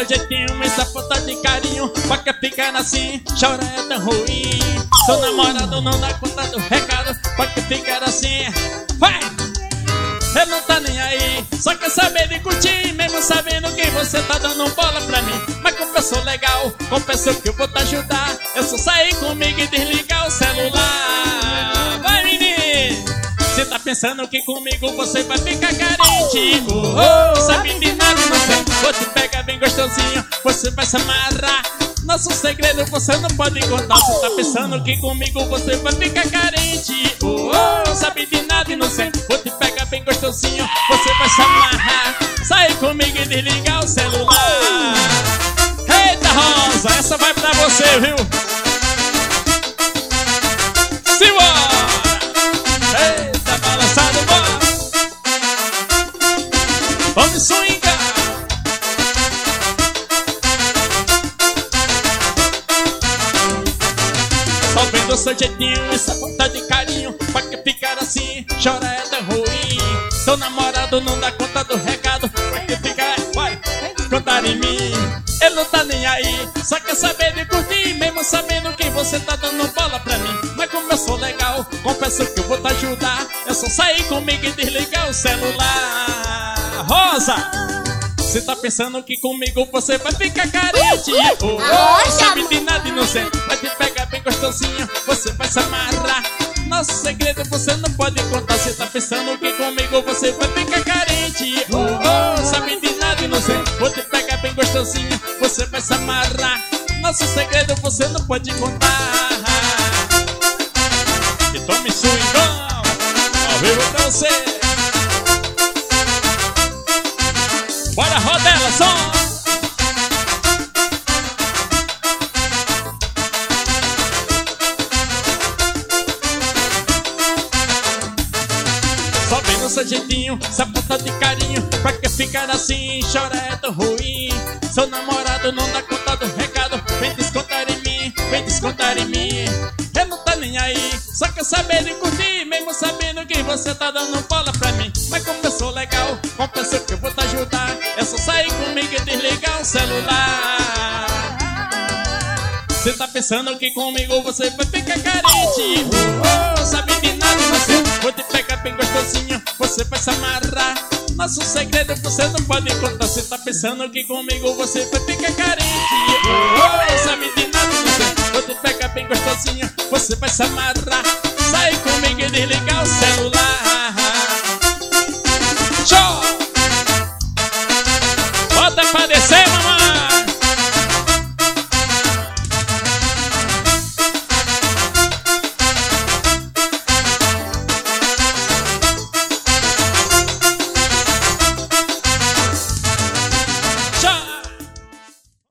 seu jeitinho, essa falta de carinho. Pra que ficar assim, chorar é tão ruim. Seu namorado não dá conta do recado. Pra que ficar assim, vai! Ele não tá nem aí, só quer saber de curtir, mesmo sabendo que você tá dando bola pra mim. Mas confessou legal, confessou que eu vou te ajudar. Eu só sair comigo e desligar o celular. Vai, menino! Cê tá pensando que comigo você vai ficar carente. Sabe de nada, não sei. Vou te pegar bem gostosinho, você vai se amarrar. Nosso segredo você não pode contar. Cê tá pensando que comigo você vai ficar carente. Sabe de nada, inocente. Vou te pegar bem gostosinho, você vai se amarrar. Sai comigo e desligar o celular. Eita, Rosa, essa vai pra você, viu? Simbora! Eita, balançado, bora! Vamos swingar! Só vendo seu jeitinho, essa falta de carinho. Pra que ficar assim, chora é tão ruim. Seu namorado não dá conta do recado. Pra que ficar, vai, contar em mim. Ele não tá nem aí, só quer saber de curtir, mesmo sabendo que você tá dando bola pra mim. Mas como eu sou legal, confesso que eu vou te ajudar. É só sair comigo e desligar o celular. Rosa! Você tá pensando que comigo você vai ficar carente. Sabe de nada, inocente. Vai te pegar bem gostosinho, você vai se amarrar. Nosso segredo você não pode contar. Você tá pensando que comigo você vai ficar carente. Sabe de nada, inocente. Vou te pegar bem gostosinho, você vai se amarrar. Nosso segredo você não pode contar. E tome swingão, ao vivo pra você. Bora, rodela, som! Só vem no seu jeitinho, essa falta de carinho. Pra que ficar assim, chora é tão ruim. Seu namorado não dá conta do recado. Vem descontar em mim, vem descontar em mim. Ele não tá nem aí, só quer saber de curtir, mesmo sabendo que você tá dando bola pra mim. Mas como eu sou legal, confesso que eu vou te ajudar. É só sair comigo e desligar o celular. Cê tá pensando que comigo você vai ficar carente. Sabe de nada, você. Vou te pegar bem gostosinho, você vai se amarrar. Nosso segredo você não pode contar. Cê tá pensando que comigo você vai ficar carente. Sabe de nada, você. Vou te pegar bem gostosinho, você vai se amarrar.